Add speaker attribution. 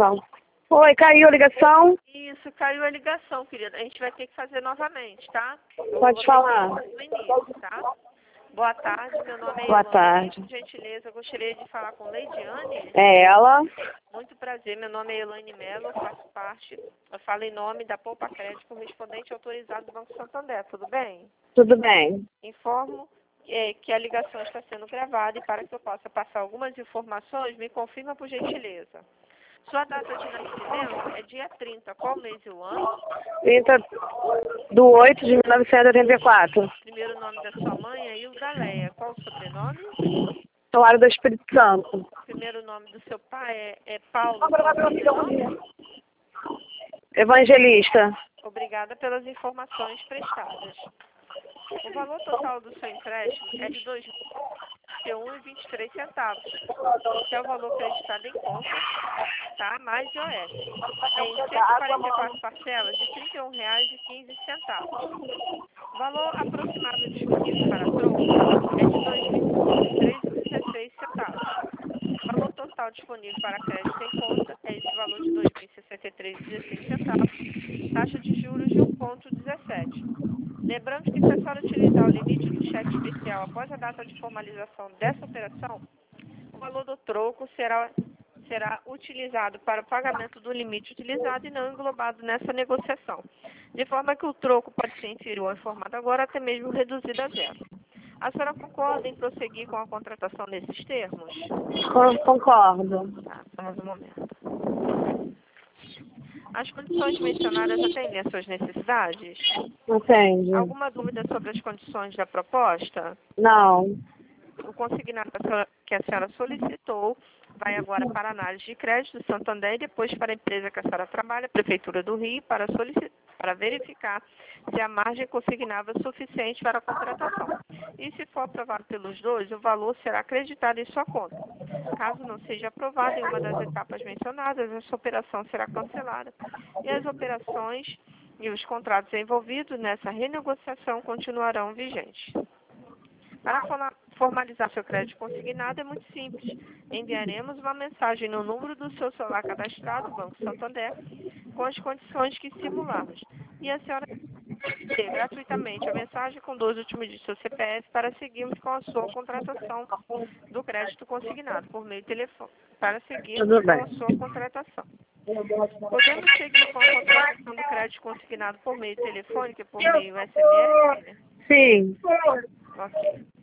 Speaker 1: ligação. Oi, caiu a ligação?
Speaker 2: Isso, caiu a ligação, querida. A gente vai ter que fazer novamente, tá?
Speaker 1: Pode falar.
Speaker 2: No início, tá? Boa tarde, meu nome é
Speaker 1: Boa
Speaker 2: Elaine.
Speaker 1: tarde.
Speaker 2: Por gentileza, eu gostaria de falar com Leidiane.
Speaker 1: É ela?
Speaker 2: Muito prazer, meu nome é Elaine Mello, eu falo em nome da Poupa Crédito, correspondente autorizado do Banco Santander, tudo bem?
Speaker 1: Tudo bem.
Speaker 2: Informo que a ligação está sendo gravada e para que eu possa passar algumas informações, me confirma por gentileza. Sua data de nascimento é dia 30, qual mês e o ano?
Speaker 1: 30/8/1984.
Speaker 2: Primeiro nome da sua mãe é Hilda Leia, qual o sobrenome?
Speaker 1: Salário do Espírito Santo.
Speaker 2: Primeiro nome do seu pai é Paulo, qual o sobrenome?
Speaker 1: Evangelista.
Speaker 2: Obrigada pelas informações prestadas. O valor total do seu empréstimo é de R$ 2.001,23. Esse é o valor acreditado em conta, tá? Mais IOF. Em 144 parcelas de R$ 31,15. O valor aproximado disponível para troco é de R$ 2.063,16. O valor total disponível para crédito em conta é esse valor de R$ 2.063,16. Taxa de juros de 1,17. Lembrando que se a senhora utilizar o limite do cheque especial após a data de formalização dessa operação, o valor do troco será utilizado para o pagamento do limite utilizado e não englobado nessa negociação, de forma que o troco pode ser inferior ao informado agora, até mesmo reduzido a zero. A senhora concorda em prosseguir com a contratação nesses termos?
Speaker 1: Concordo.
Speaker 2: Tá, só mais um momento. As condições mencionadas atendem às suas necessidades?
Speaker 1: Entende?
Speaker 2: Alguma dúvida sobre as condições da proposta?
Speaker 1: Não.
Speaker 2: O consignado que a senhora solicitou vai agora para a análise de crédito do Santander e depois para a empresa que a senhora trabalha, a Prefeitura do Rio, para verificar se a margem consignável é suficiente para a contratação. E se for aprovado pelos dois, o valor será acreditado em sua conta. Caso não seja aprovado em uma das etapas mencionadas, essa operação será cancelada e as operações e os contratos envolvidos nessa renegociação continuarão vigentes. Para formalizar seu crédito consignado é muito simples. Enviaremos uma mensagem no número do seu celular cadastrado, Banco Santander, com as condições que simularmos. E a senhora ter gratuitamente a mensagem com 2 últimos dígitos do seu CPF para seguirmos com a sua contratação do crédito consignado por meio de telefone. Para seguirmos
Speaker 1: Tudo
Speaker 2: com
Speaker 1: bem.
Speaker 2: a sua contratação. Podemos seguir com a contratação do crédito consignado por meio telefônico e por meio SMS?
Speaker 1: Sim.
Speaker 2: Ok.